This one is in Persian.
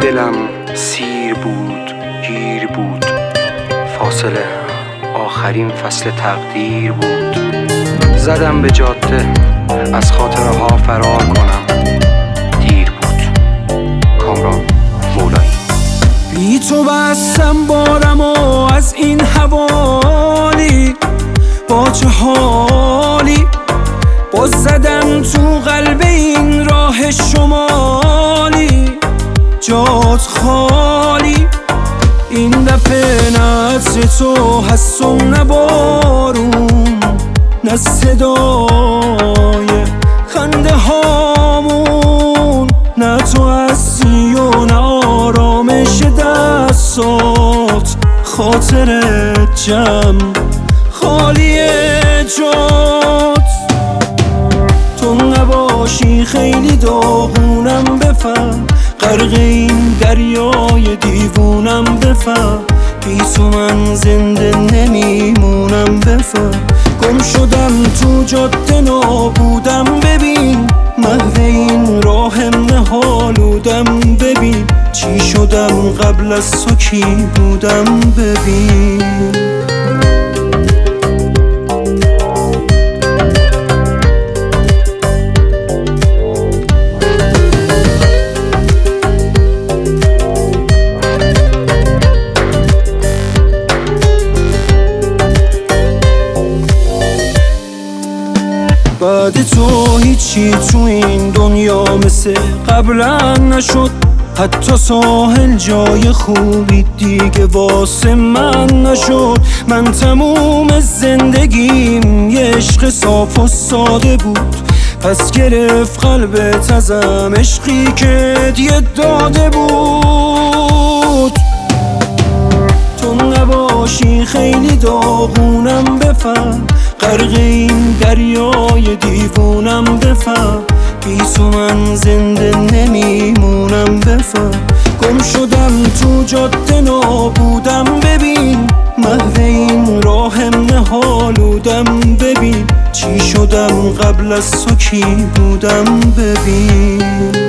دلم سیر بود گیر بود، فاصله آخرین فصل تقدیر بود. زدم به جاده از خاطره ها فرار کنم، دیر بود. کامران مولایی. بی تو بستم بارم و از این حوالی، با چه حالی باز زدم تو قلب این راه شمالی. جات خالی این دفعه، نه عطر تو هست و نه بارون، نه صدای خنده هامون، نه تو هستی و نه آرامش دستات. خاطرت جمع خالی جات، تو نباشی خیلی داغونم بفهم، غرق این دریای دیوونم بفهم. بی تو من زنده نمیمونم بفهم. گم شدم تو جاده نابودم ببین، محو این راهم نهالودم ببین. چی شدم قبل از تو کی بودم ببین. بعد تو هیچی تو این دنیا مثل قبلا نشد، حتی ساحل جای خوبی دیگه واسه من نشد. من تموم زندگیم یه عشق صاف و ساده بود، پس گرفت قلبت ازم عشقی که دیگه داده بود. تو نباشی خیلی داغونم بفهم، غرق این دریای دیوونم بفهم. بی تو من زنده نمیمونم بفهم. گم شدم تو جاده نابودم ببین، محو این راهم نهالودم ببین. چی شدم قبل از تو کی بودم ببین.